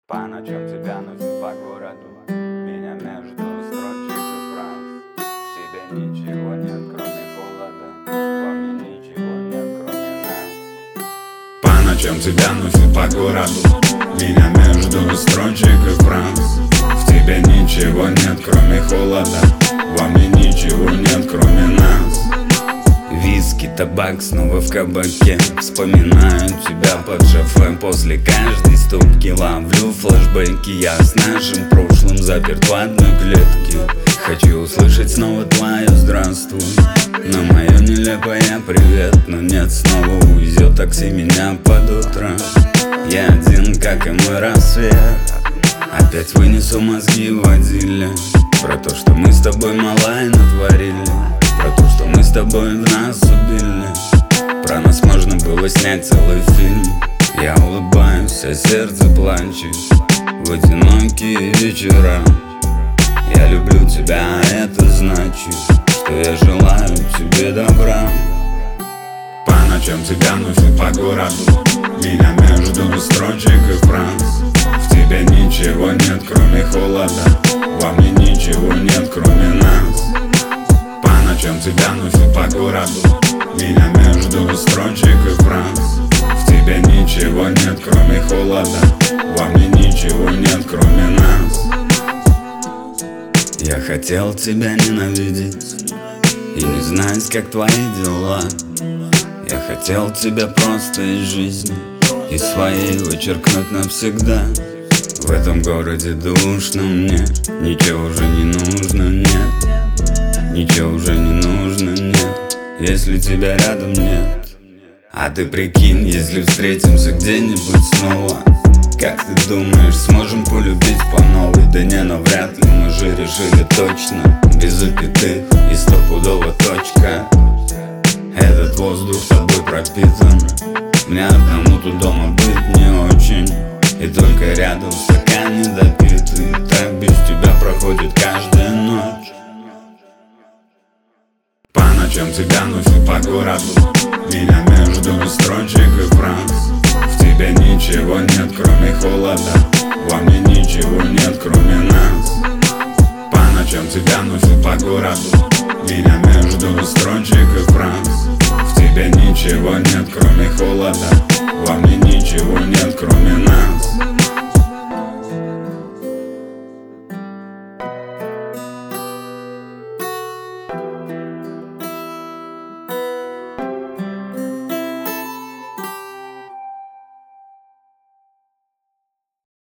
По ночам тебя носит по городу, меня между строчек и фраз. В тебе ничего нет, кроме холода, во мне ничего нет, кроме нас. По ночам тебя носит по городу, меня между строчек и фраз. В тебе ничего нет, кроме холода, во мне ничего нет, кроме нас. Виски, табак, снова в кабаке. Вспоминаю тебя под шофе. После каждой стопки ловлю флешбеки. Я с нашим прошлым заперт в одной клетке. Хочу услышать снова твое здравствуй, на мое нелепое привет. Но нет, снова увезет такси меня под утро. Я один, как и мой рассвет. Опять вынесу мозги водили про то, что мы с тобой малое натворили, про то, что мы с тобой в нас убили. Про нас можно было снять целый фильм. Я улыбаюсь, а сердце плачет в одинокие вечера. Я люблю тебя, а это значит, что я желаю тебе добра. По ночам тебя носит по городу, меня между строчек и фраз. В тебе ничего нет, кроме холода, во мне ничего нет, кроме нас. По ночам тебя носит по городу, меня между строчек и фраз. В тебе ничего нет, кроме холода, во мне ничего нет, кроме нас. Я хотел тебя ненавидеть и не знать, как твои дела. Я хотел тебя просто из жизни, из своей вычеркнуть навсегда. В этом городе душно мне, ничего уже не нужно, нет. Ничего уже не нужно, нет, если тебя рядом нет. А ты прикинь, если встретимся где-нибудь снова, как ты думаешь, сможем полюбить по новой? Да не, но вряд ли, мы же решили точно, без запятых и стопудово точка. Этот воздух тобой пропитан, мне одному тут дома быть не очень. И только рядом стакан недопитый, так без тебя проходит каждая ночь. По ночам тебя носит по городу, меня между строчек и фраз. В тебе ничего нет, кроме холода, во мне ничего нет, кроме нас. По ночам тебя носит по городу, меня между строчек и фраз. В тебе ничего нет, кроме холода, во мне ничего нет, кроме нас.